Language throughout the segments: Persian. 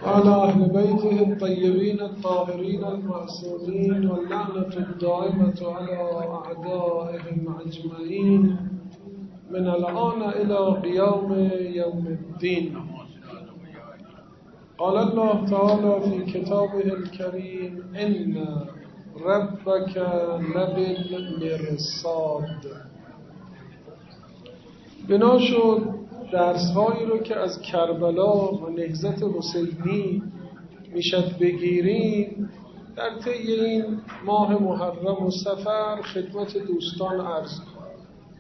وعلى أهل بيته الطيبين الطاهرين المعصومين واللعنة الدائمة على أعدائهم أجمعين من الآن إلى قيام يوم الدين. قال الله تعالى في كتابه الكريم: إن ربك لبالمرصاد. بنا شد درس‌هایی رو که از کربلا و نهضت حسینی میشد بگیریم در طی این ماه محرم و صفر خدمت دوستان عرض کنم.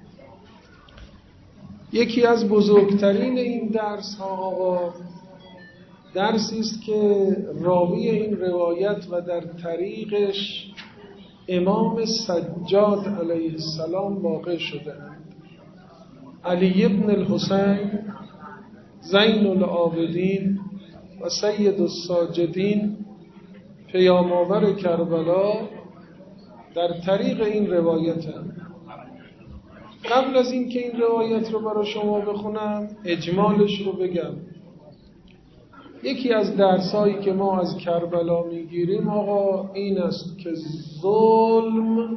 یکی از بزرگترین این درس‌ها درسی است که راوی این روایت و در طریقش امام سجاد علیه السلام واقع شده‌اند. علی ابن الحسین زین العابدین و سید الساجدین پیام‌آور کربلا در طریق این روایت هم. قبل از این که این روایت رو برای شما بخونم اجمالش رو بگم. یکی از درسایی که ما از کربلا میگیریم آقا این است که ظلم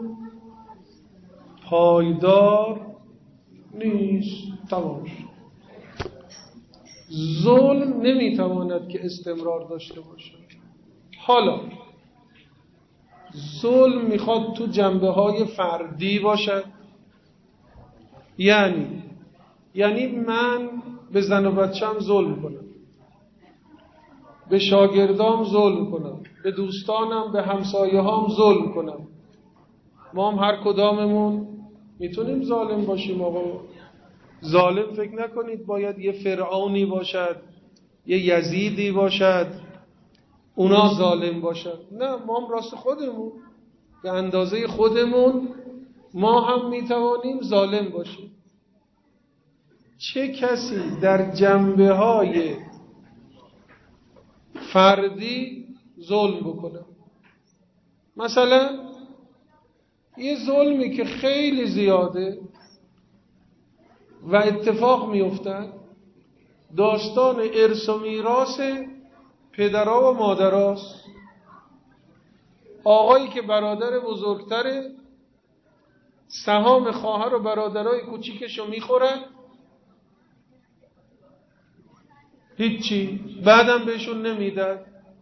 پایدار نیست. تمام شد. ظلم نمیتواند که استمرار داشته باشه. حالا ظلم میخواد تو جنبه‌های فردی باشد، یعنی من به زن و بچه‌م ظلم کنم، به شاگردام ظلم کنم، به دوستانم، به همسایه‌هام ظلم کنم. ما هم هر کداممون میتونیم ظالم باشیم. آقا ظالم فکر نکنید باید یه فرعونی باشد، یه یزیدی باشد اونا ظالم باشد. نه، ما هم راست خودمون به اندازه خودمون ما هم میتوانیم ظالم باشیم. چه کسی در جنبه‌های فردی ظلم بکنه؟ مثلا یه ظلمی که خیلی زیاده و اتفاق میافتد داستان ارث و میراث پدرها و مادرهاست. آقایی که برادر بزرگتره سهام خواهر و برادرای کوچیکشو میخورن، هیچی بعدم بهشون نمیدن.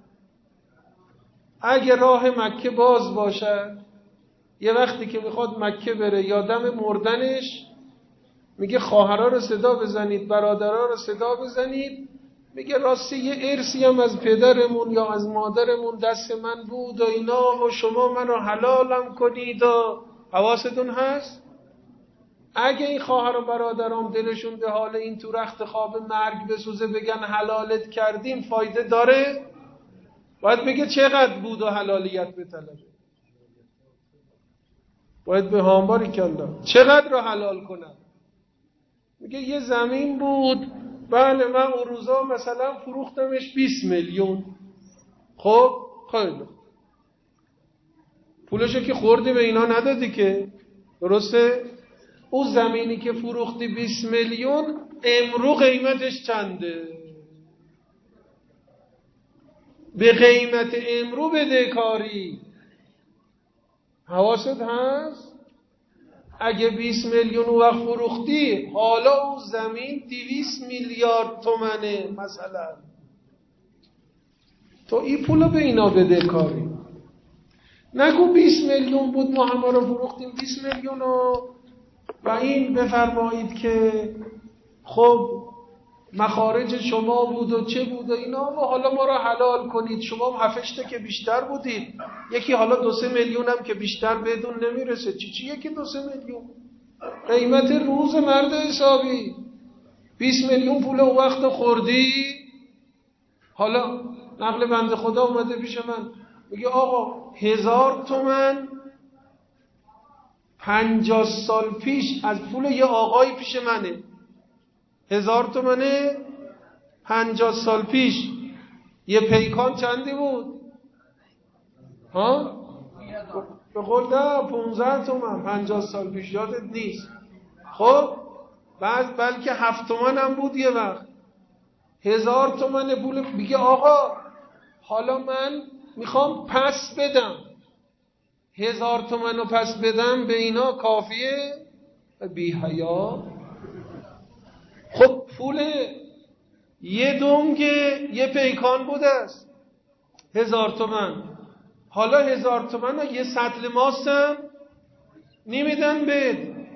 اگه راه مکه باز باشد یه وقتی که میخواد مکه بره یا دم مردنش میگه خواهرها رو صدا بزنید، برادرها رو صدا بزنید. میگه راستی یه ارثی هم از پدرمون یا از مادرمون دست من بود و اینا و شما منو حلالم کنید و حواستون هست؟ اگه این خواهر و برادرام دلشون به حال این تو رخت خواب مرگ بسوزه بگن حلالت کردیم فایده داره؟ باید بگه چقدر بود و حلالیت بطلبه. باید به هامباری کلا چقدر رو حلال کنم. میگه یه زمین بود، بله من اون روزا مثلا فروختمش 20 میلیون. خب خیلی پولشو که خوردی به اینا ندادی که، درسته؟ اون زمینی که فروختی 20 میلیون امرو قیمتش چنده؟ به قیمت امرو بدهکاری. حواست هست؟ اگه 20 میلیون اون وقت فروختی حالا اون زمین 200 میلیارد تومنه مثلا. تو این پولو به اینا بدهکاری. نگو 20 میلیون بود ما همه رو فروختیم 20 میلیون و این بفرمایید که خب مخارج شما بود و چه بود و اینا و حالا ما رو حلال کنید. شما هم 7 که بیشتر بودید، یکی حالا 2-3 میلیون هم که بیشتر بدون نمیرسه. چی یکی 2-3 میلیون قیمت روز مرد حسابی 20 میلیون پول اون وقت خوردی. حالا نقل بنده خدا اومده پیش من میگه آقا 1000 تومن 50 سال پیش از پول یه آقای پیش منه. 1000 تومنه 50 سال پیش یه پیکان چندی بود؟ ها؟ به قول ده 15 تومن 50 سال پیش یادت نیست. خب بلکه 7 تومن هم بود یه وقت. 1000 تومن پول. میگه آقا حالا من میخوام پس بدم، 1000 تومن رو پس بدم به اینا کافیه؟ بی حیا. خب پول یه دنگ یه پیکان بوده است 1000 تومن، حالا 1000 تومن رو یه سطل ماستم نمیدن بهت،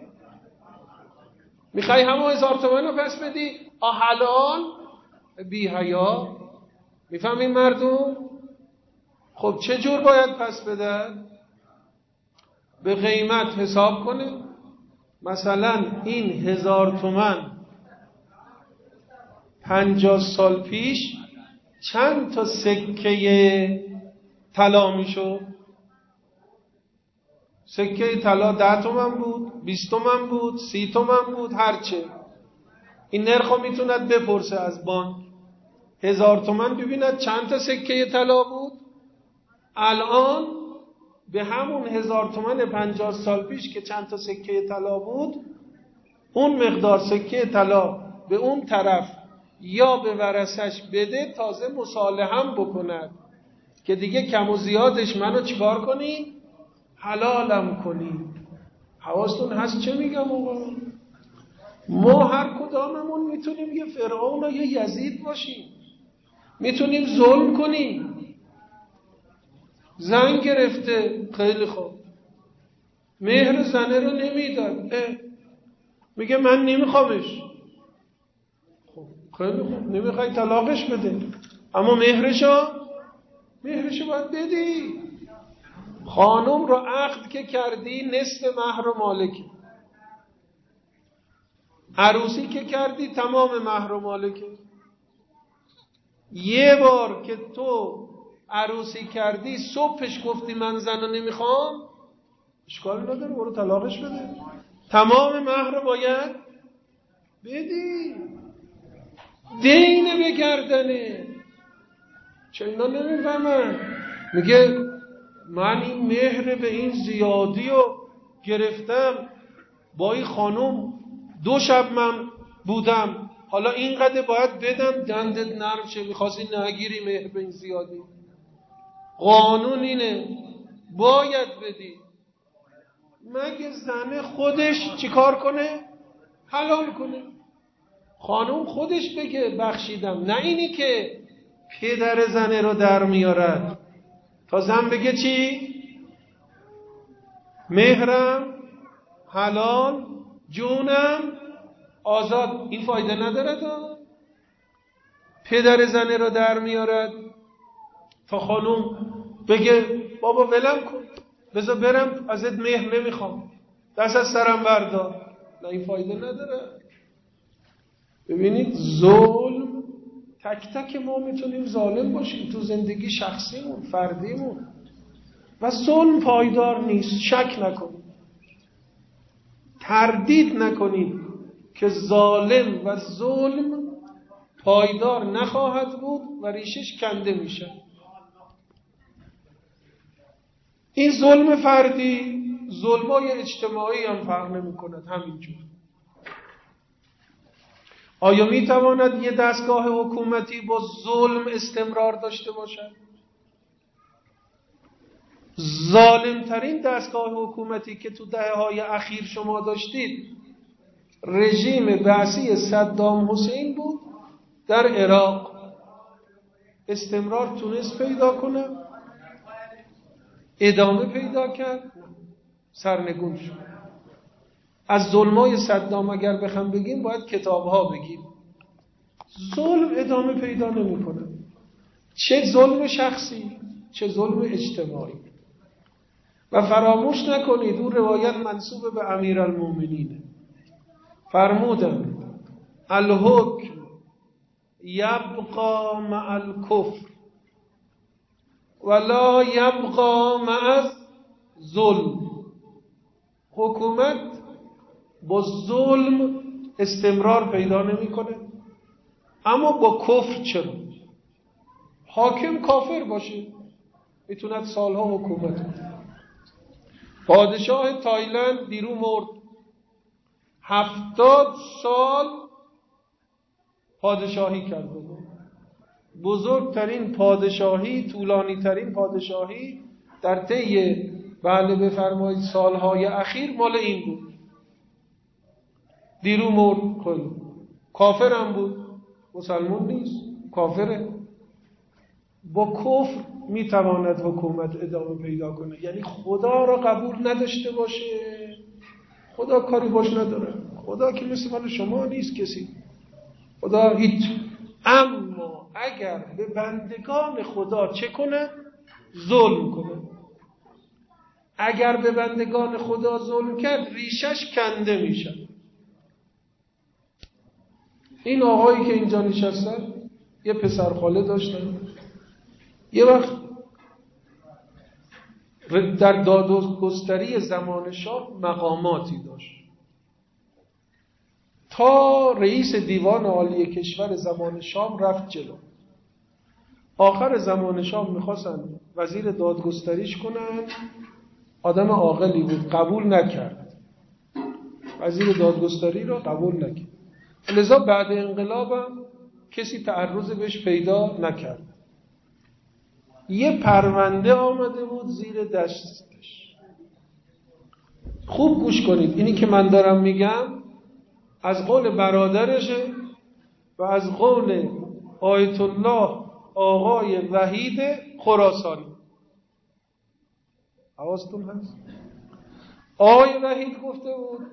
میخوای همون 1000 تومن رو پس بدی؟ حلال؟ بی حیا. میفهمین مردم؟ خب چه جور باید پس بدن؟ به قیمت حساب کنه. مثلا این 1000 تومن 50 سال پیش چند تا سکه طلا میشد؟ سکه طلا 10 تومن بود، 20 تومن بود، 30 تومن بود، هرچه. این نرخو میتوند بپرسه از بانک. 1000 تومن ببیند چند تا سکه طلا بود. الان به همون 1000 تومن 50 سال پیش که چند تا سکه طلا بود، اون مقدار سکه طلا به اون طرف یا به ورثش بده، تازه مصالحه هم بکند که دیگه کم و زیادش منو چیکار کنی؟ حلالم کنی. حواستون هست چه میگم آقا؟ ما هر کداممون میتونیم یه فرعون و یه یزید باشیم، میتونیم ظلم کنیم. زن گرفته، خیلی خوب، مهر زنه رو نمیدن، میگه من نمیخوامش. خب خیلی خوب، نمیخوای طلاقش بده، اما مهرشو باید بدی. خانم رو عقد که کردی نصف مهر و مالکی، عروسی که کردی تمام مهر و مالکی. یه بار که تو عروسی کردی صبحش گفتی من زنو نمیخوام، اشکالی نداره، برو طلاقش بده، تمام مهر رو باید بدی. دینه به گردنه. چه اینا نمیفهمن؟ میگه من این مهر به این زیادی رو گرفتم، با این خانم 2 شب من بودم، حالا اینقدر باید بدم. دندت نرم شه، میخواستی نگیری مهر به این زیادی. قانون اینه باید بدی. مگه زن خودش چیکار کنه؟ حلال کنه. خانم خودش بگه بخشیدم، نه اینی که پدر زنه رو در میارد تا زن بگه چی؟ مهرم حلال، جونم آزاد. این فایده نداره. پدر زنه رو در میارد تا خانم بگه بابا ولم کن، بذار برم، ازت مهر نمیخوام، دست از سرم بردار. نه، این فایده نداره. ببینید ظلم، تک تک ما میتونیم ظالم باشیم تو زندگی شخصیمون، فردیمون، و ظلم پایدار نیست. شک نکنید، تردید نکنید که ظالم و ظلم پایدار نخواهد بود و ریشش کنده میشه. این ظلم فردی، ظلمای اجتماعی هم فرق نمی کند همینجور. آیا می تواند یه دستگاه حکومتی با ظلم استمرار داشته باشد؟ ظالمترین دستگاه حکومتی که تو دهه‌های اخیر شما داشتید رژیم بعثی صدام حسین بود در عراق. استمرار تونست پیدا کنه؟ ادامه پیدا کرد؟ سرنگون شد. از ظلمای صدام اگر بخوام بگیم باید کتاب‌ها بگیم. ظلم ادامه پیدا نمی‌کنه، چه ظلم شخصی چه ظلم اجتماعی. و فراموش نکنید اون روایت منسوب به امیرالمومنین، فرمودن الحکم یبقى مع الکفر ولا یبقى مع الظلم. حکومت با ظلم استمرار پیدا نمی‌کنه، اما با کفر چرا؟ حاکم کافر باشه میتوند سالها حکومت کنه. پادشاه تایلند دیرو مرد، 70 سال پادشاهی کرده بود. بزرگترین پادشاهی، طولانی ترین پادشاهی در طی بله بفرمایید سالهای اخیر مال این بود. دیرو مرد، خیلی کافر هم بود، مسلمان نیست، کافره. با کفر میتواند حکومت ادامه پیدا کنه. یعنی خدا را قبول نداشته باشه، خدا کاری باش نداره، خدا که مثل مال شما نیست کسی، خدا هیچ. اما اگر به بندگان خدا چه کنه؟ ظلم کنه. اگر به بندگان خدا ظلم کرد ریشش کنده میشه. این آقایی که اینجا نشستن یه پسر خاله داشتن، یه وقت در دادگستری زمان شاه مقاماتی داشت، تا رئیس دیوان عالی کشور زمان شاه رفت جلو. آخر زمان شاه میخواستن وزیر دادگستریش کنن، آدم عاقلی بود، قبول نکرد، وزیر دادگستری رو قبول نکرد. لذا بعد انقلابم کسی تعرض بهش پیدا نکرد. یه پرونده آمده بود زیر دستش. خوب گوش کنید، اینی که من دارم میگم از قول برادرشه و از قول آیت الله آقای وحید خراسانی. حواستون هست؟ آقای وحید گفته بود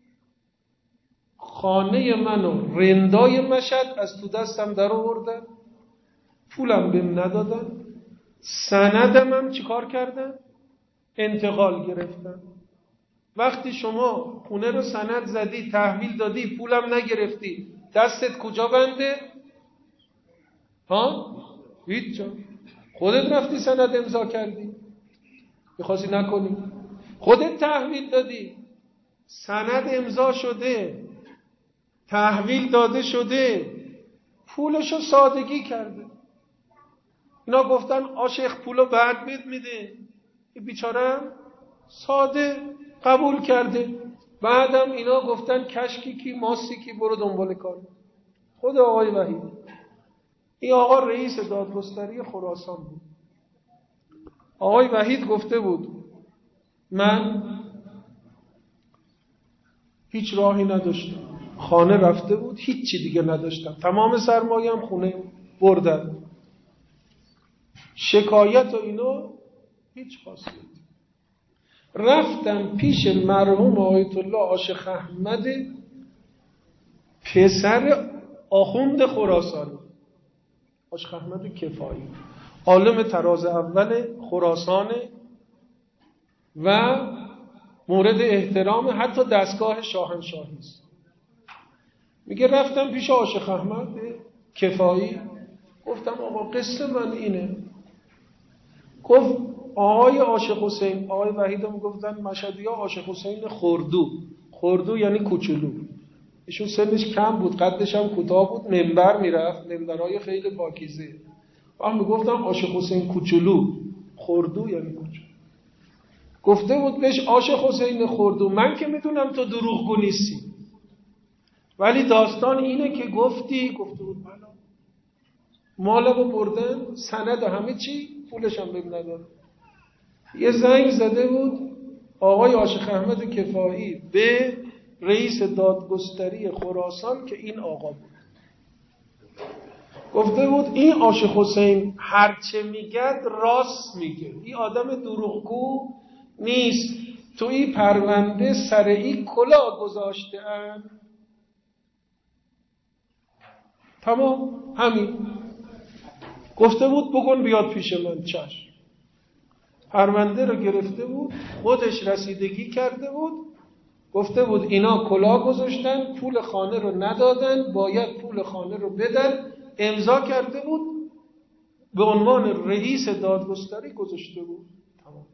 خانه منو رندای مشهد از تو دستم در آوردن، پولم بهم ندادن، سندم هم چیکار کردن؟ انتقال گرفتن. وقتی شما خونه رو سند زدی، تحویل دادی، پولم نگرفتی، دستت کجا بنده؟ ها؟ هیچ جا. خودت رفتی سند امضا کردی، میخواستی نکنی، خودت تحویل دادی، سند امضا شده، تحویل داده شده، پولشو سادگی کرده. اینا گفتن آشیخ پولو بعد بهت میده، این بیچاره ساده قبول کرده. بعدم اینا گفتن کشکی کی ماسی کی، برو دنبال کار. خود آقای وحید، این آقا رئیس دادگستری خراسان بود. آقای وحید گفته بود من هیچ راهی نداشتم، خانه رفته بود، هیچی دیگه نداشتم، تمام سرمایه‌ام خونه بردن، شکایت و اینو هیچ خاصیتی. رفتم پیش مرحوم آیت الله عاشق احمد پسر آخوند خراسانی، عاشق احمد کفایی، عالم طراز اول خراسان و مورد احترام حتی دستگاه شاهنشاهی است. میگه رفتم پیش عاشق احمد کفایی، گفتم آقا قصه من اینه. گفت آقای عاشق حسین، آقای وحیدم گفتن مشهدی‌ها عاشق حسین خردو یعنی کوچولو. ایشون سنش کم بود، قدش هم کوتاه بود، منبر میرفت، منبرای خیلی پاکیزه. من میگفتم عاشق حسین کوچولو، خردو یعنی کوچولو. گفته بود بهش عاشق حسین خردو، من که میدونم تو دروغگو نیستی، ولی داستان اینه که گفته بود بله، مالمو بردن، سند همه چی، پولش هم بهم ندادن. یه زنگ زده بود آقای عاشق احمد کفایی به رئیس دادگستری خراسان که این آقا بود. گفته بود این عاشق حسین هرچه میگه راست میگه، این آدم دروغگو نیست، تو این پرونده سر این کلاه گذاشته ان. تمام همین. گفته بود بگن بیاد پیش من، چشم. پرونده رو گرفته بود، خودش رسیدگی کرده بود، گفته بود اینا کلاه گذاشتن، پول خانه رو ندادن، باید پول خانه رو بدن، امضا کرده بود، به عنوان رئیس دادگستری گذاشته بود. تمام.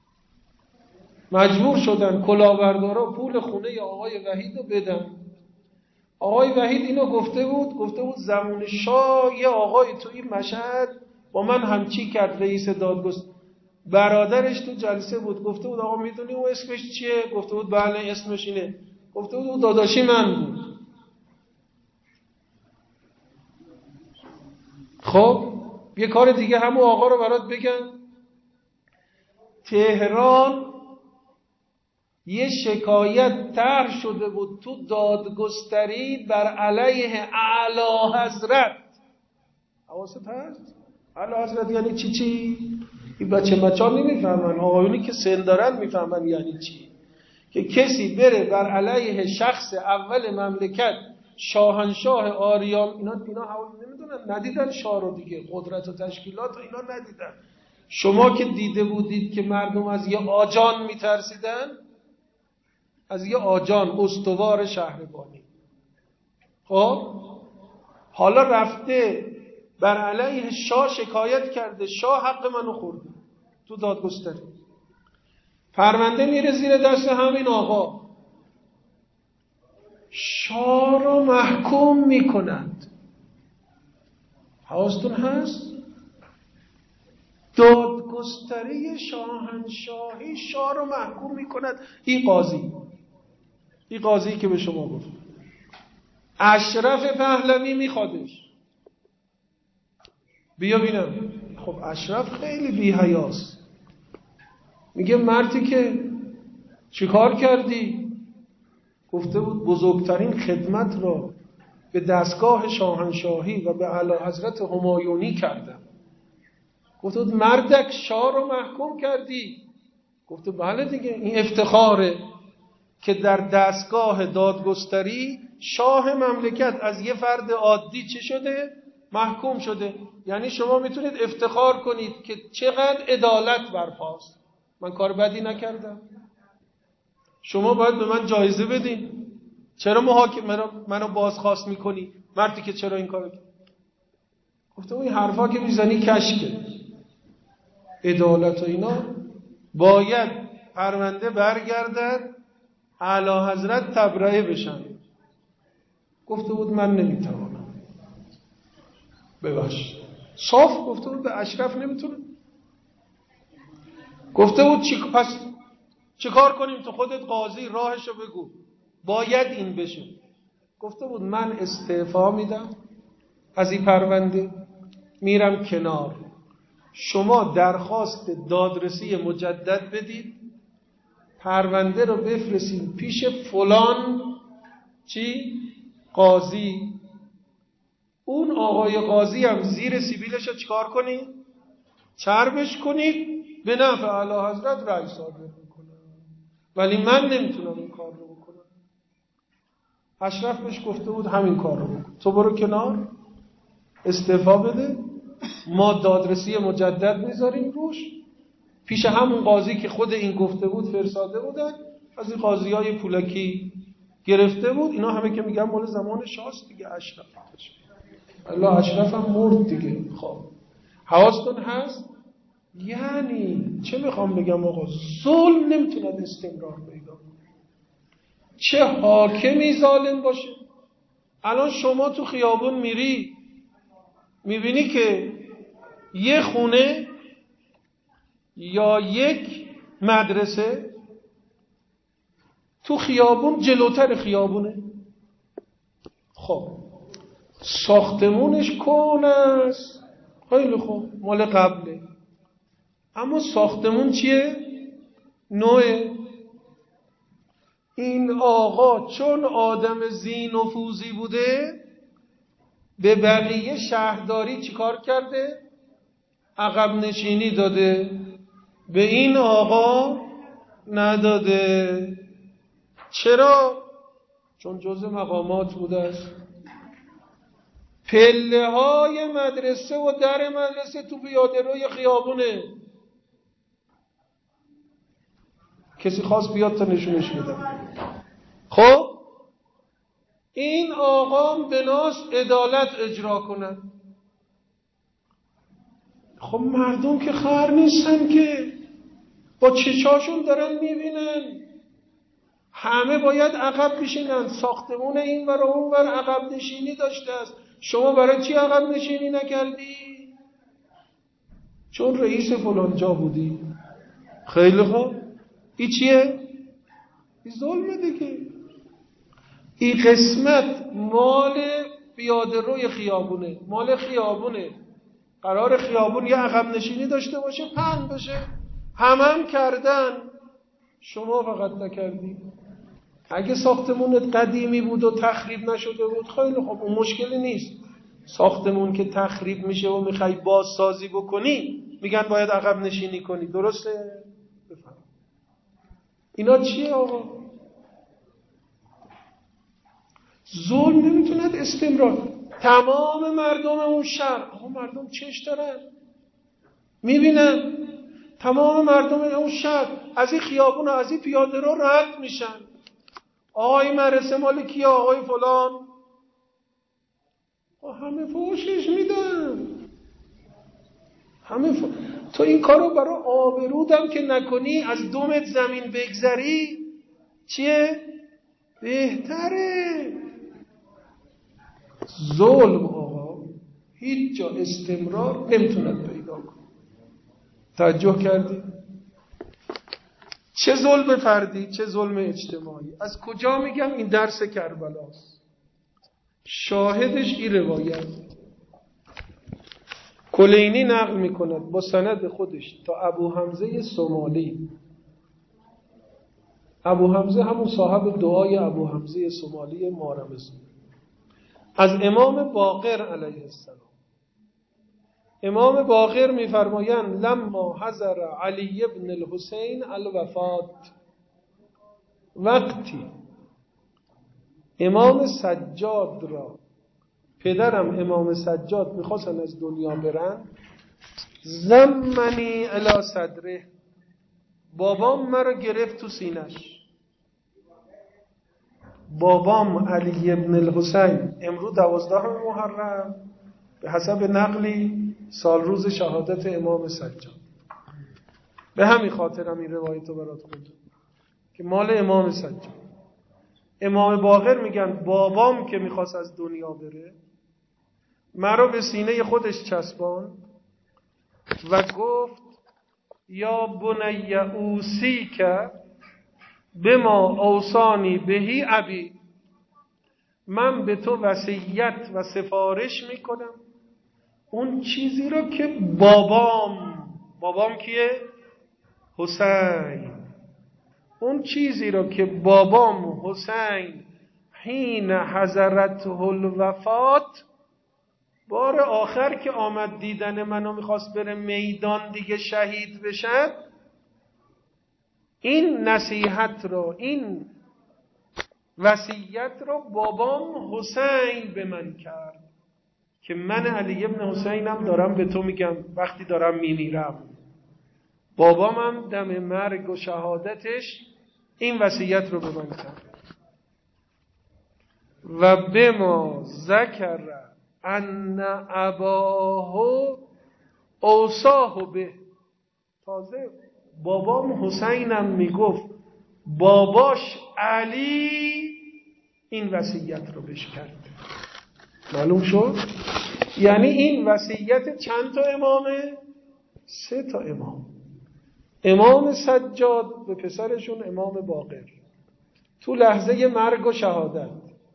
مجبور شدن کلاهبردارا پول خونه آقای وحید رو بدن. آقای وحید اینو گفته بود زمان شاه یه آقای تو این مشهد با من همچی کرد، رئیس دادگستری. برادرش تو جلسه بود، گفته بود آقا میدونی اون اسمش چیه؟ گفته بود بله اسمش اینه. گفته بود اون داداشی من بود. خب یه کار دیگه همون آقا رو برات بگم. تهران یه شکایت طرح شده بود تو دادگستری بر علیه اعلی حضرت. حواست هست؟ اعلی حضرت یعنی چی؟ این بچه‌ها نمیفهمن، آقایونی که سن دارن میفهمن یعنی چی. که کسی بره بر علیه شخص اول مملکت، شاهنشاه آریان، اینا حواس نمیدونن، ندیدن شاه رو دیگه، قدرت و تشکیلات و اینا ندیدن. شما که دیده بودید که مردم از یه آجان میترسیدن، از یه آجان استوار شهربانی. خب حالا رفته بر علیه شاه شکایت کرده، شاه حق منو خورده تو دادگستری. پرونده میره زیر دست همین آقا، شاه رو محکوم میکنند. حواستون هست؟ دادگستری شاهنشاهی شاه رو محکوم میکند. این قاضی که به شما گفت اشرف پهلوی میخوادش. بیا بینم. خب اشرف خیلی بی حیاست، میگه مردی که چیکار کردی؟ گفته بود بزرگترین خدمت را به دستگاه شاهنشاهی و به اعلی حضرت همایونی کردم. گفته بود مردک شاه رو محکوم کردی؟ گفته بله دیگه، این افتخاره که در دستگاه دادگستری شاه مملکت از یه فرد عادی چه شده؟ محکوم شده. یعنی شما میتونید افتخار کنید که چقدر عدالت برپاست، من کار بدی نکردم. شما باید به من جایزه بدین. چرا منو بازخواست میکنی؟ مردی که چرا این کارو کرد؟ گفته این حرفا که میزنی کشکه. عدالت و اینا باید پرونده برگردد اعلی حضرت تبرئه بشن. گفته بود من نمیتوانم. ببخش. صاف گفته بود به اشرف نمیتونه. گفته بود پس چیکار کنیم؟ تو خودت قاضی، راهشو بگو، باید این بشه. گفته بود من استعفا میدم از این پرونده، میرم کنار، شما درخواست دادرسی مجدد بدید، پرونده رو بفرستید پیش فلان قاضی. اون آقای قاضی هم زیر سیبیلش رو چیکار کنید؟ چربش کنید، به نفع اعلی حضرت رأی صادر میکنه. ولی من نمیتونم این کار رو بکنم. اشرف بهش گفته بود همین کار رو بکن، تو برو کنار، استعفا بده، ما دادرسی مجدد میذاریم روش پیش همون قاضی که خود این گفته بود فرستاده بودن، از این قاضیای پولکی گرفته بود. اینا همه که میگن مال زمان شاست دیگه. اشرف الله اشرف هم مرد دیگه. خب حواستون هست؟ یعنی چه میخوام بگم آقا، ظلم نمیتونه استمرار پیدا کنه، چه حاکمی ظالم باشه. الان شما تو خیابون میری میبینی که یه خونه یا یک مدرسه تو خیابون جلوتر خیابونه. خب ساختمونش کهنه است، خیلی خوب، مال قبله، اما ساختمون چیه؟ نوعه. این آقا چون آدم ذی نفوذی بوده به بقیه شهرداری چیکار کرده؟ عقب نشینی داده، به این آقا نداده. چرا؟ چون جزء مقامات بوده است. پله های مدرسه و در مدرسه تو پیاده روی خیابونه. کسی خواست بیاد تا نشونش بده. خب این آقا بناست عدالت اجرا کنن. خب مردم که خر نیستن که، با چشاشون دارن میبینن. همه باید عقب بشینن. ساختمون این ور و اون ور عقب نشینی داشته است. شما برای چی عقب نشینی نکردی؟ چون رئیس فلان جا بودی. خیلی خوب، این چیه؟ این ظلمه دیگه. این قسمت مال پیاده روی خیابونه، مال خیابونه. قرار خیابون یه عقب نشینی داشته باشه، پهن بشه. هم کردن، شما فقط نکردی. اگه ساختمونت قدیمی بود و تخریب نشده بود، خیلی خوب، اون مشکلی نیست. ساختمون که تخریب میشه و میخوای بازسازی بکنی، میگن باید عقب نشینی کنی. درسته؟ بفهم. اینا چیه آقا؟ ظلم نمیتوند استمرار. تمام مردم اون شهر، آقا مردم چش دارن، میبینن تمام مردم اون شهر از این خیابون و از این پیاده رو رد میشن. آقای مدرسه مال کیه؟ آقای فلان. همه فوشش میدن. تو این کارو برای آبرودم که نکنی، از دومت زمین بگذری، چیه؟ بهتره. ظلم آقا هیچ جا استمرار نمیتوند پیدا کنه. توجه کردی؟ چه ظلم فردی، چه ظلم اجتماعی. از کجا میگم؟ این درس کربلاست. شاهدش این روایت کلینی نقل میکند با سند خودش تا ابو حمزه سومالی. ابو حمزه همون صاحب دعای ابو حمزه سومالی مارمزی، از امام باقر علیه السلام. امام باقر میفرمایند لما حضر علی ابن الحسین الوفات، وقتی امام سجاد را، پدرم امام سجاد میخواستن از دنیا برن، زمنی الی صدره، بابام مرا گرفت تو سینش. بابام علی ابن الحسین امروز 12 محرم به حسب نقلی سال روز شهادت امام سجاد. به همین خاطرم این روایت رو برات خوندم که مال امام سجاد. امام باقر میگن بابام که میخواست از دنیا بره، مرا به سینه خودش چسبان و گفت یا بنی اوصیک بما اوصانی بهی ابی، من به تو وصیت و سفارش میکنم اون چیزی رو که بابام کیه؟ حسین. اون چیزی رو که بابام حسین حین حضرته الوفات، بار آخر که آمد دیدن منو میخواست بره میدان دیگه شهید بشد، این نصیحت رو، این وصیت رو بابام حسین به من کرد که من علی ابن حسینم دارم به تو میگم وقتی دارم میمیرم. بابامم دم مرگ و شهادتش این وصیت رو به من کرد. و بما ذکر ان اباه اوصاه به، تازه بابام حسینم میگفت باباش علی این وصیت رو بهش کرد. معلوم شد؟ یعنی این وصیت چند تا امامه؟ 3 تا امام. امام سجاد به پسرشون امام باقر تو لحظه مرگ و شهادت،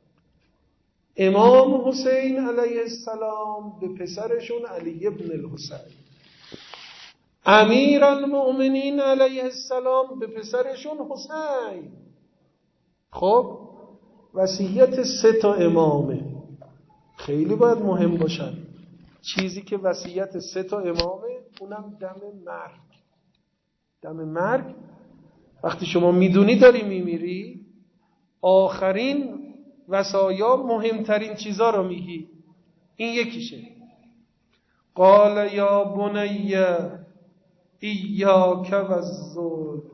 امام حسین علیه السلام به پسرشون علی ابن الحسین، امیر المؤمنین علیه السلام به پسرشون حسین. خب وصیت 3 تا امامه، خیلی باید مهم باشن. چیزی که وصیت 3 تا امامه، اونم دم مرگ وقتی شما میدونی داری میمیری، آخرین وصایا مهمترین چیزا رو میگی. این یکیشه. قال یا بنی ایاک و الظلم،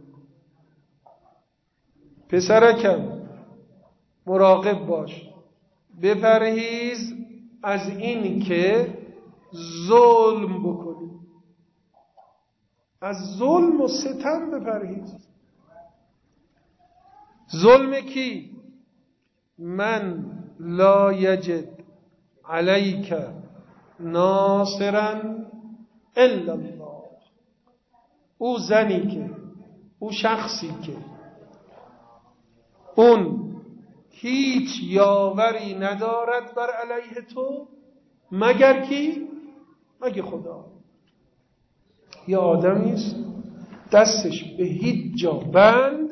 پسرکم مراقب باش، بپرهیز از این که ظلم بکنی، از ظلم و ستم بپرهیز. ظلم کی؟ من لا یجد علیک ناصرا الا الله، او زنی که، او شخصی که اون هیچ یاوری ندارد بر علیه تو مگر کی؟ مگه خدا؟ یه آدمی است دستش به هیچ جا بند،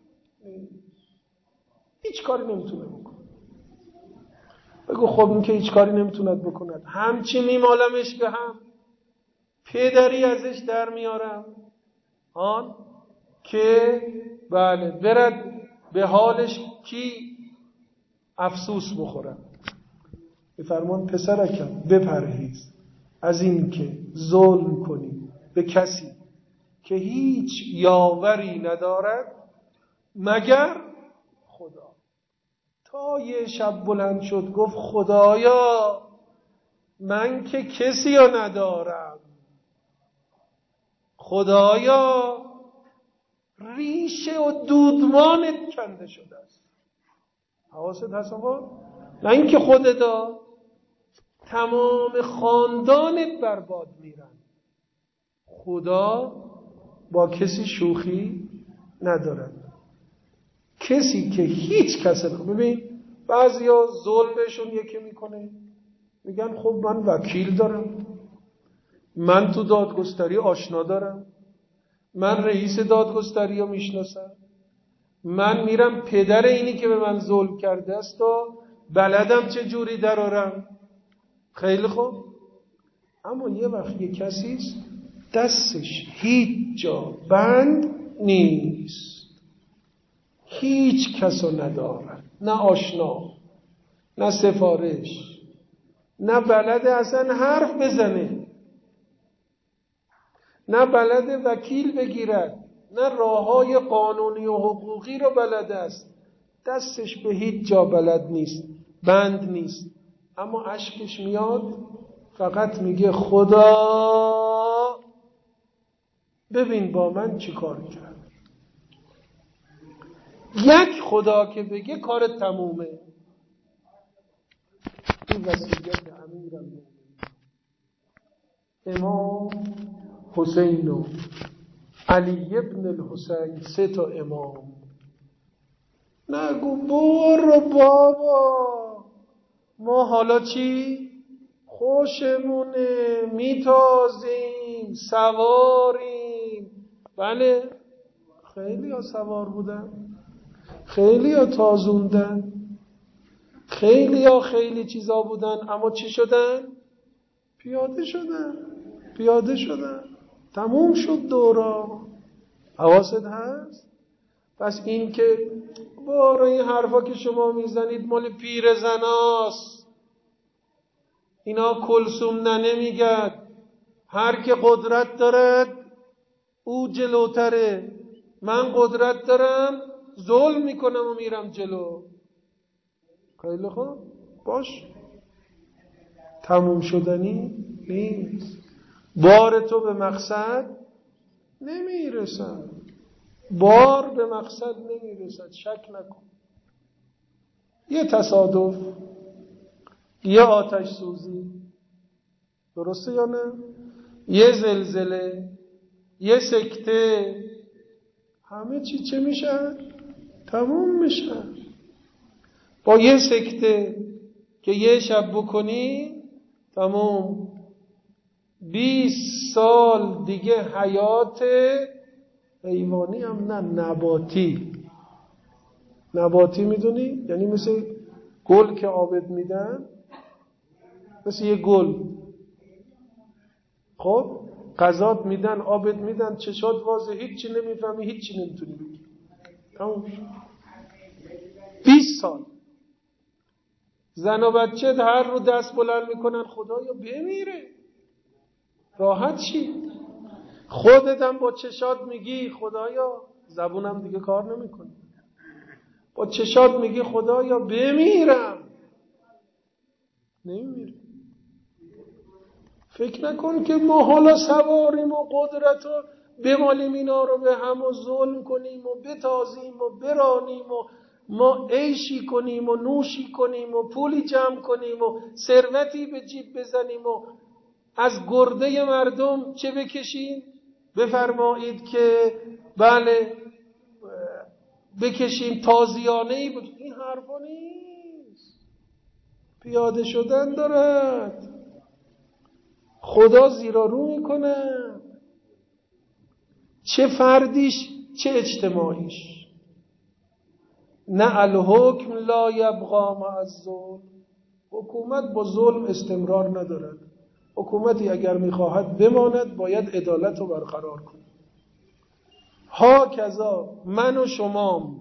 هیچ کاری نمیتونه بکنه. بگو خب این که هیچ کاری نمیتونه بکند، همچی میمالمش به هم، پدری ازش در میارم که بله برد به حالش کی افسوس بخورم. بفرمان پسرکم بپرهیز از این که ظلم کنی به کسی که هیچ یاوری ندارد مگر خدا. تا یه شب بلند شد گفت خدایا من که کسی رو ندارم، خدایا ریشه و دودمانت کنده شده است. حواست هست آقا؟ نه اینکه خودت تمام خاندانت برباد میرن. خدا با کسی شوخی ندارد. کسی که هیچ کس ببین بعضیا ظلم بهشون یکی میکنه، میگن خب من وکیل دارم، من تو دادگستری آشنا دارم، من رئیس دادگستری رو میشناسم، من میرم پدر اینی که به من ظلم کرده است و بلدم چه جوری درارم. خیلی خوب، اما یه وقت یه کسی است دستش هیچ جا بند نیست، هیچ کسو ندارد، نه آشنا، نه سفارش، نه بلده اصلا حرف بزنه، نه بلده وکیل بگیرد، نه راههای قانونی و حقوقی رو بلده است، دستش به هیچ جا بلد نیست، بند نیست، اما اشکش میاد فقط میگه خدا ببین با من چی کار کرد. یک خدا که بگه کار تمومه. این وصیت امیرالمومنین امام حسین و علی ابن الحسین، 3 امام. نگو برو بابا ما حالا چی؟ خوشمونه، میتازیم، سواریم. بله خیلی ها سوار بودن، خیلی ها تازوندن، خیلی ها خیلی چیزا بودن، اما چی شدن؟ پیاده شدن. تموم شد دورا. حواست هست؟ پس این که بارو این حرفا که شما میزنید مال پیرزناست، اینا کلثوم ننه میگد هر که قدرت دارد او جلوتره، من قدرت دارم ظلم میکنم و میرم جلو. خیلی خوب باش، تموم شدنی نیست. بار تو به مقصد نمیرسد، بار به مقصد نمیرسد، شک نکن. یه تصادف، یه آتش سوزی، درسته یا نه؟ یه زلزله، یه سکته، همه چی چه میشن؟ تموم میشن. با یه سکته که یه شب بکنی تموم. 20 سال دیگه حیات حیوانی هم نه، نباتی میدونی؟ یعنی مثل گل که آبت میدن، مثل یه گل، خب غذات میدن، آبت میدن، چشات وازه، هیچی نمیفهمی، هیچی نمیتونی بگی، تموم. 20 سال زن و بچه هر رو دست بلند میکنن خدایا بمیره، راحت شی. خودتم با چشات میگی خدایا، زبونم دیگه کار نمیکنه، با چشات میگی خدایا بمیرم، نمیمیره. فکر نکن که ما حالا سواریم و قدرت و بمالیم اینا رو به هم و ظلم کنیم و بتازیم و برانیم و ما عیشی کنیم و نوشی کنیم و پولی جمع کنیم و ثروتی به جیب بزنیم و از گرده مردم چه بکشیم؟ بفرمایید که بله بکشیم، تازیانه‌ای بکشیم. این حرفا نیست، پیاده شدن دارد. خدا زیرا رو میکنه، چه فردیش چه اجتماعیش. نه الحکم لا یبقی مع الظلم، حکومت با ظلم استمرار ندارد. حکومتی اگر میخواهد بماند باید عدالت رو برقرار کند. هاکذا من و شما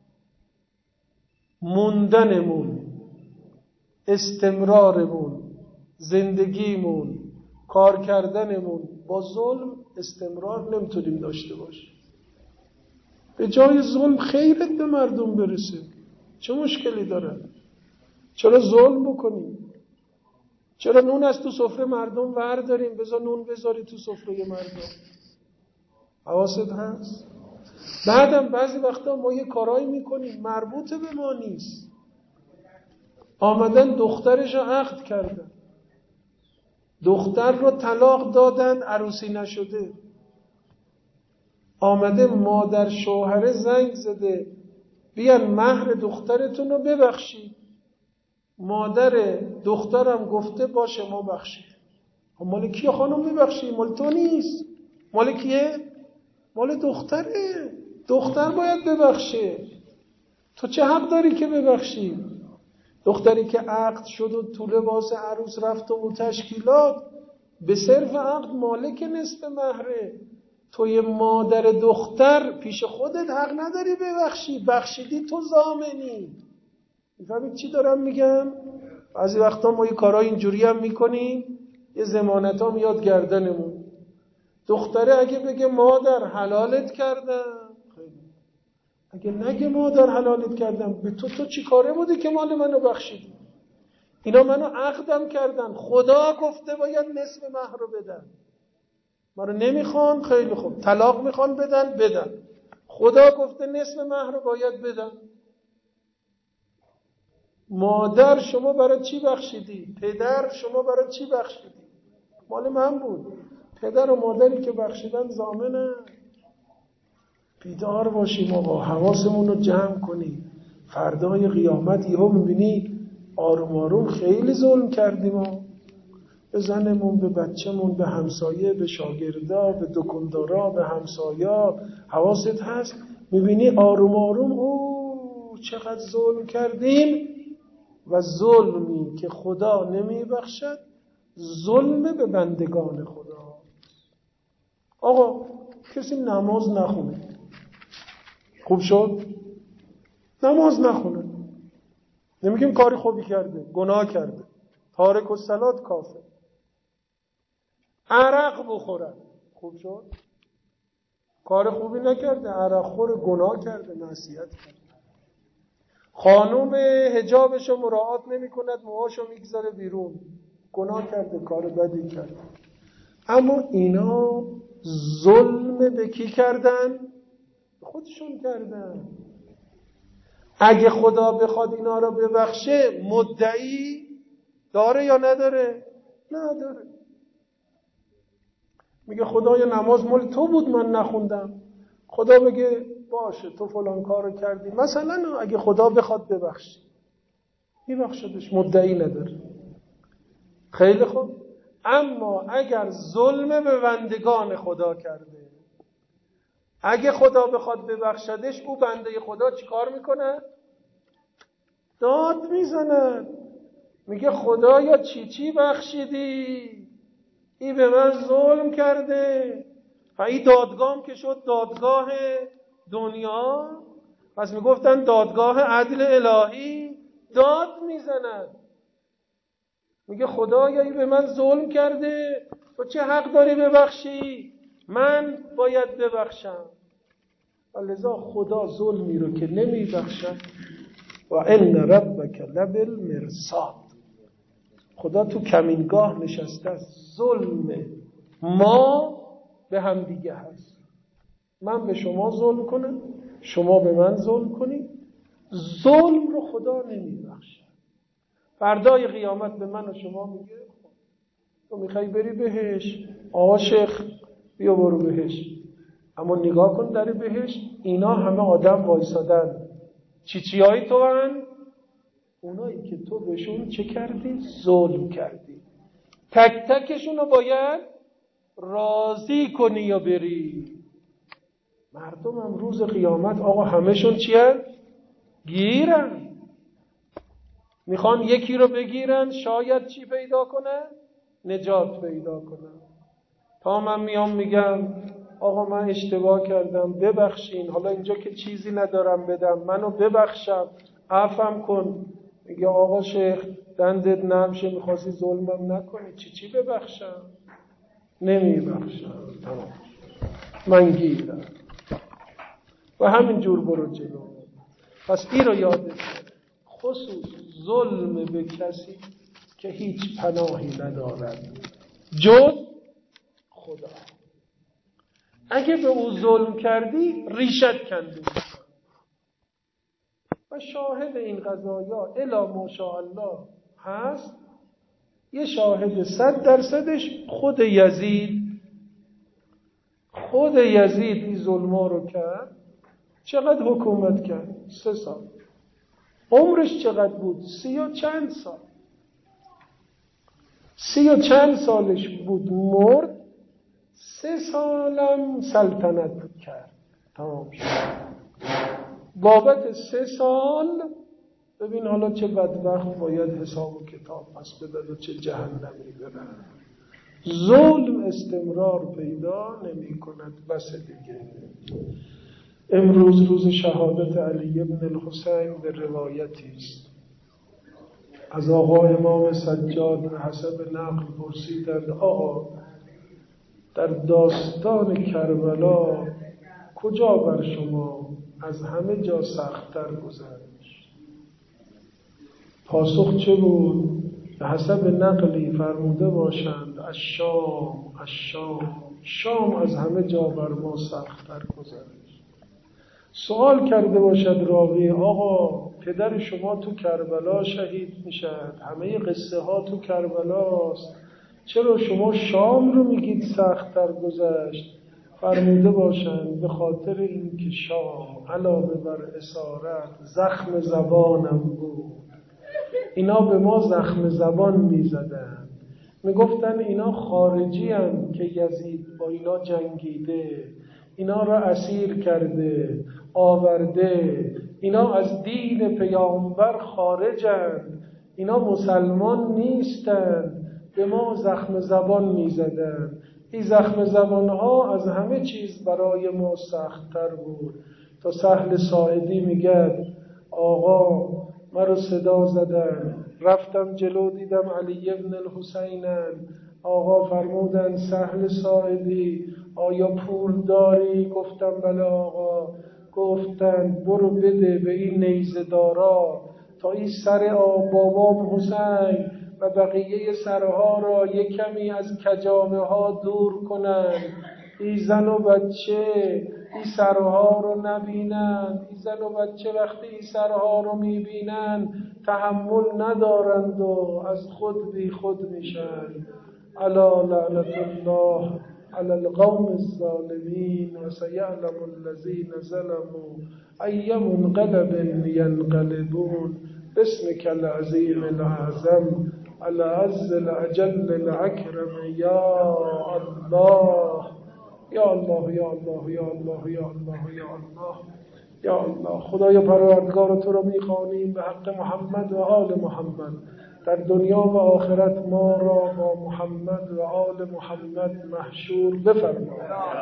موندنمون، استمرارمون، زندگیمون، کار کردنمون با ظلم استمرار نمیتونیم داشته باشیم. به جای ظلم خیرت به مردم برسه، چه مشکلی داره؟ چرا ظلم بکنیم؟ چرا نون از تو سفره مردم ورداریم؟ بذار نون بذاری تو سفره مردم. حواست هست؟ بعدم بعضی وقتا ما یه کارایی میکنیم مربوط به ما نیست. آمدن دخترش رو عقد کردن، دختر رو طلاق دادن، عروسی نشده. آمده مادر شوهره زنگ زده بیان مهر دخترتون رو ببخشید. مادر دخترم گفته باشه ما بخشید. مال کیه خانم میبخشی؟ مال تو نیست. مال کیه؟ مال دختره. دختر باید ببخشه. تو چه حق داری که ببخشی؟ دختری که عقد شد و تو لباس عروس رفت و تشکیلات، به صرف عقد مالک نصف مهره. توی مادر دختر پیش خودت حق نداری ببخشی. بخشیدی تو ضامنی. میفهمید چی دارم میگم؟ بعضی وقتا ما یه کارهای اینجوری هم میکنیم، یه ضمانت ها میاد گردنمون. دختره اگه بگه مادر حلالت کردم، اگه نگه مادر حلالت کردم، به تو چی کاره بودی که مال منو بخشیدی؟ اینا منو عقدم کردن، خدا گفته باید نصف مهر رو بدن. ما رو نمیخوان، خیلی خوب. طلاق میخوان بدن. خدا گفته نصف مهر رو باید بدن. مادر شما برای چی بخشیدی؟ پدر شما برای چی بخشیدی؟ مال من بود. پدر و مادری که بخشیدن ضامنه. بیدار باشیم آقا، حواسمون رو جمع کنیم. فردای قیامت یهو میبینی آروم آروم خیلی ظلم کردیم ما. به زنمون، به بچه‌مون، به همسایه، به شاگردا، به دکاندارا، به همسایا. حواست هست؟ میبینی آروم آروم چقدر ظلم کردیم. و ظلمی که خدا نمیبخشد ظلم به بندگان خدا. آقا کسی نماز نخونه، خوب شد؟ نماز نخونه، نمیگیم کاری خوبی کرده، گناه کرده، تارک الصلات کافر. عرق بخوره، خوب شد؟ کار خوبی نکرده، عرق خور، گناه کرده، معصیت کرده. خانوم حجابشو مراعات نمی‌کند، موهاشو میگذاره بیرون، گناه کرده، کار بدی کرده. اما اینا ظلم به کی کردن؟ خودشون کردن. اگه خدا بخواد اینا رو ببخشه مدعی داره یا نداره؟ نداره. میگه خدایا نماز مال تو بود من نخوندم. خدا بگه باشه تو فلان کارو کردی مثلا، اگه خدا بخواد ببخشه میبخشدش، مدعی نداره. خیلی خوب. اما اگر ظلم به بندگان خدا کرده، اگه خدا بخواد ببخشدش، او بنده خدا چیکار میکنه؟ داد میزنه، میگه خدایا چی بخشیدی؟ این به من ظلم کرده. و این دادگاهم که شد دادگاه دنیا، پس میگفتن دادگاه عدل الهی. داد میزنن، میگه خدایا این به من ظلم کرده، تو چه حق داری ببخشی؟ من باید ببخشم. و لذا خدا ظلمی رو که نمیبخشد. و ان ربک لبالمرصاد، خدا تو کمینگاه نشسته است. ظلم ما به هم دیگه هست. من به شما ظلم کنم، شما به من ظلم کنید. ظلم رو خدا نمیبخشه. فردای قیامت به من و شما میگه تو میخوای بری بهش، آقا شیخ بیا برو بهش. اما نگاه کن در بهش اینا همه آدم وایسادن. چیچیای تو هن؟ اونایی که تو بهشون چه کردی؟ ظلم کردی. تک تکشون رو باید راضی کنی یا بری. مردم هم روز قیامت آقا همهشون چی هست؟ گیرن. میخوان یکی رو بگیرن شاید چی پیدا کنن؟ نجات پیدا کنن. تا من میام میگم آقا من اشتباه کردم ببخشین، حالا اینجا که چیزی ندارم بدم منو ببخشم عفوم کن، میگه آقا شیخ دندت نمشه میخواستی ظلمم نکنی، چی ببخشم؟ نمیبخشم، تمام من گیرم. و همین جور برو جلو. پس این رو یادت، خصوص ظلم به کسی که هیچ پناهی ندارد جز خدا. اگه به او ظلم کردی ریشت کنده میشن. و شاهد این قضایا الا ماشاءالله هست. یه شاهد 100% خود یزید این ظلما رو کرد. چقدر حکومت کرد؟ 3 سال. عمرش چقدر بود؟ 30 و چند سال. 30 و چند سالش بود مرد. 3 سالم سلطنت کرد. تمام شد. بابت 3 سال ببین حالا چه بدبخت باید حساب و کتاب پس بدد و چه جهنمی برن. ظلم استمرار پیدا نمی کند. بس دیگه. امروز روز شهادت علی بن الحسین به روایتی است از آقا امام سجاد حسب نقل پرسیدند آقا در داستان کربلا کجا بر شما از همه جا سخت‌تر گذشت؟ پاسخ چه بود؟ به حسب نقلی فرموده باشند شام از همه جا بر ما سخت‌تر گذشت. سوال کرده باشد راوی آقا پدر شما تو کربلا شهید میشد، همه قصه ها تو کربلاست، چرا شما شام رو میگید سخت‌تر گذشت؟ فرموده باشند به خاطر اینکه شام علاوه بر اسارت زخم زبانم بود. اینا به ما زخم زبان میزدن، میگفتن اینا خارجی هم که یزید با اینا جنگیده، اینا را اسیر کرده آورده، اینا از دین پیامبر خارجند، اینا مسلمان نیستند، به ما زخم زبان میزدن. این زخم زبانها از همه چیز برای ما سخت‌تر بود. تا سهل ساعدی میگه آقا مرا صدا زدن، رفتم جلو دیدم علی بن الحسینن. آقا فرمودن سهل ساعدی آیا پول داری؟ گفتم بله آقا. گفتن برو بده به این نیزه دارا تا این سر بابام حسین و بقیه سرها را یک کمی از کجامه ها دور کنن. این زن و بچه این سرها رو نبینن. این زن و بچه وقتی این سرها رو میبینن تحمل ندارند و از خود بی خود میشن. الا لعنت الله علی القوم الظالمین و سیعلم الذین ظلموا ای منقلب ینقلبون. باسمک العظیم الاعظم العز الاجل الاکرم یا الله یا الله یا الله یا الله یا الله یا الله یا الله. خدایا پروردگار تو رو میخوانیم به حق محمد و آل محمد در دنیا و آخرت ما را با محمد و آل محمد محشور بفرما.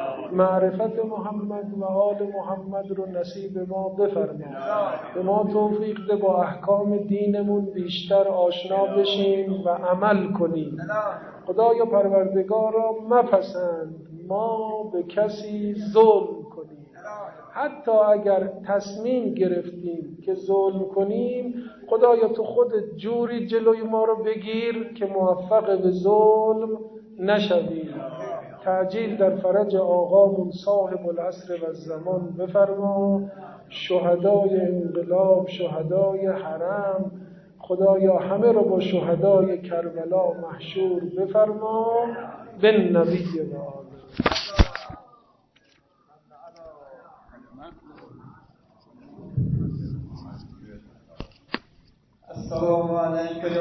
معرفت محمد و آل محمد رو نصیب ما بفرما. به ما توفیق ده با احکام دینمون بیشتر آشنا بشیم و عمل کنیم. خدایا پروردگارا مپسند ما به کسی ظلم کنیم. حتی اگر تصمیم گرفتیم که ظلم کنیم، خدایا تو خود جوری جلوی ما رو بگیر که موفق به ظلم نشویم. تعجیل در فرج آقامون صاحب العصر و الزمان بفرما. شهدای انقلاب، شهدای حرم، خدایا همه رو با شهدای کربلا محشور بفرما. بالنبی و آله. السلام علیکم.